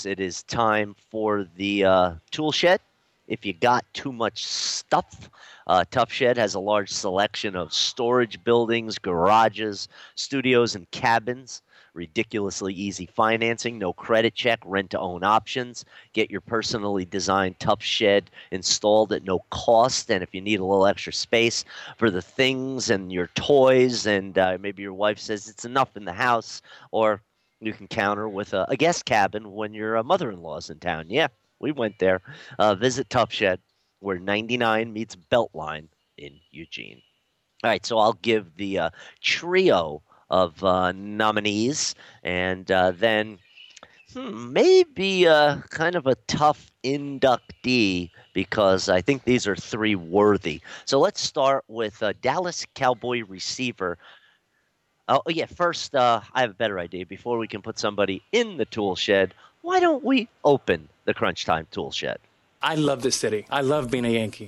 folks. It is time for the tool shed. If you got too much stuff, Tough Shed has a large selection of storage buildings, garages, studios, and cabins. Ridiculously easy financing, no credit check, rent-to-own options. Get your personally designed Tough Shed installed at no cost. And if you need a little extra space for the things and your toys, and maybe your wife says it's enough in the house, or you can counter with a guest cabin when your mother-in-law's in town. Yeah, we went there. Visit Tough Shed, where 99 meets Beltline in Eugene. All right, so I'll give the trio of nominees, and then maybe kind of a tough inductee because I think these are three worthy. So let's start with Dallas Cowboy receiver. Oh, yeah, first, I have a better idea. Before we can put somebody in the tool shed, why don't we open the Crunch Time tool shed? I love this city. I love being a Yankee.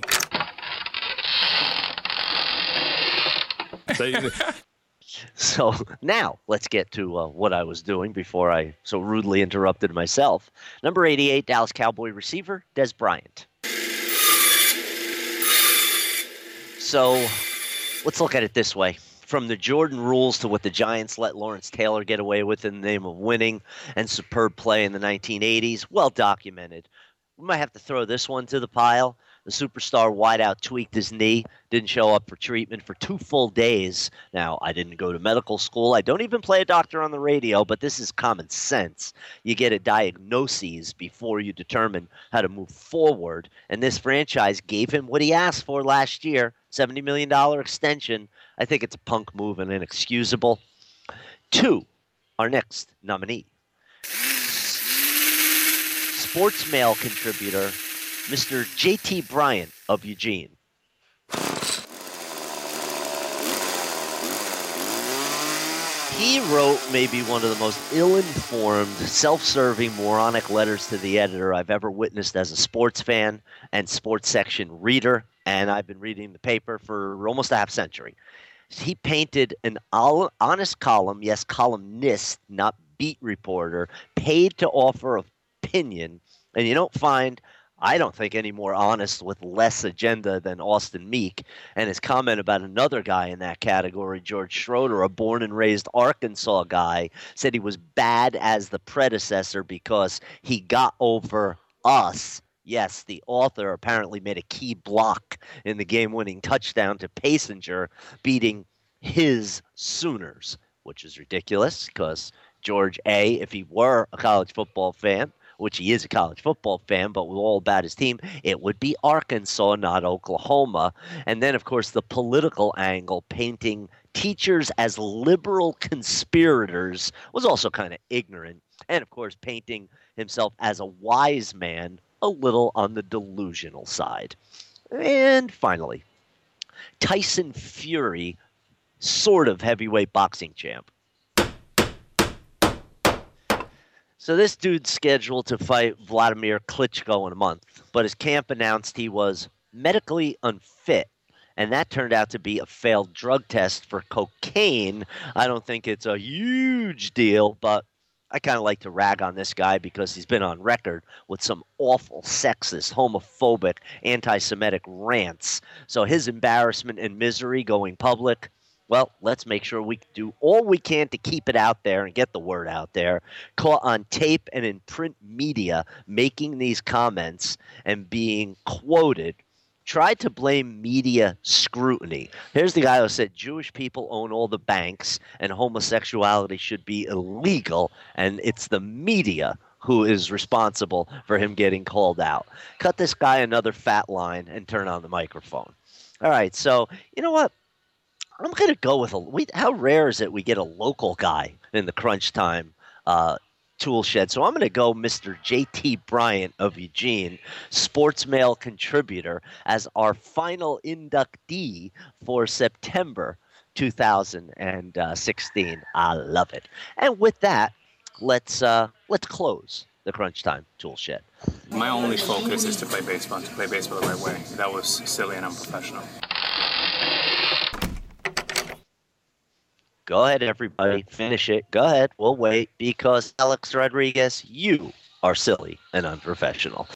So now let's get to what I was doing before I so rudely interrupted myself. Number 88, Dallas Cowboy receiver, Des Bryant. So let's look at it this way. From the Jordan rules to what the Giants let Lawrence Taylor get away with in the name of winning and superb play in the 1980s, well documented. We might have to throw this one to the pile. The superstar wideout tweaked his knee, didn't show up for treatment for 2 full days. Now, I didn't go to medical school. I don't even play a doctor on the radio, but this is common sense. You get a diagnosis before you determine how to move forward. And this franchise gave him what he asked for last year, $70 million extension. I think it's a punk move and inexcusable. 2, our next nominee. Sports Mail contributor, Mr. J.T. Bryant of Eugene. He wrote maybe one of the most ill-informed, self-serving, moronic letters to the editor I've ever witnessed as a sports fan and sports section reader, and I've been reading the paper for almost a half century. He painted an honest column, yes, columnist, not beat reporter, paid to offer opinion, and you don't find, I don't think, any more honest with less agenda than Austin Meek. And his comment about another guy in that category, George Schroeder, a born and raised Arkansas guy, said he was bad as the predecessor because he got over us. Yes, the author apparently made a key block in the game-winning touchdown to Paysinger, beating his Sooners, which is ridiculous because George A., if he were a college football fan, which he is a college football fan, but with all about his team, it would be Arkansas, not Oklahoma. And then, of course, the political angle, painting teachers as liberal conspirators, was also kind of ignorant. And, of course, painting himself as a wise man, a little on the delusional side. And finally, Tyson Fury, sort of heavyweight boxing champ. So this dude's scheduled to fight Vladimir Klitschko in a month, but his camp announced he was medically unfit, and that turned out to be a failed drug test for cocaine. I don't think it's a huge deal, but I kind of like to rag on this guy because he's been on record with some awful sexist, homophobic, anti-Semitic rants. So his embarrassment and misery going public, well, let's make sure we do all we can to keep it out there and get the word out there. Caught on tape and in print media making these comments and being quoted, tried to blame media scrutiny. Here's the guy who said Jewish people own all the banks and homosexuality should be illegal, and it's the media who is responsible for him getting called out. Cut this guy another fat line and turn on the microphone. All right, so you know what? I'm going to go with how rare is it we get a local guy in the Crunch Time tool shed? So I'm going to go Mr. J.T. Bryant of Eugene, Sports Mail contributor, as our final inductee for September 2016. I love it. And with that, let's close the Crunch Time tool shed. My only focus is to play baseball the right way. That was silly and unprofessional. Go ahead, everybody. Finish it. Go ahead. We'll wait because, Alex Rodriguez, you are silly and unprofessional.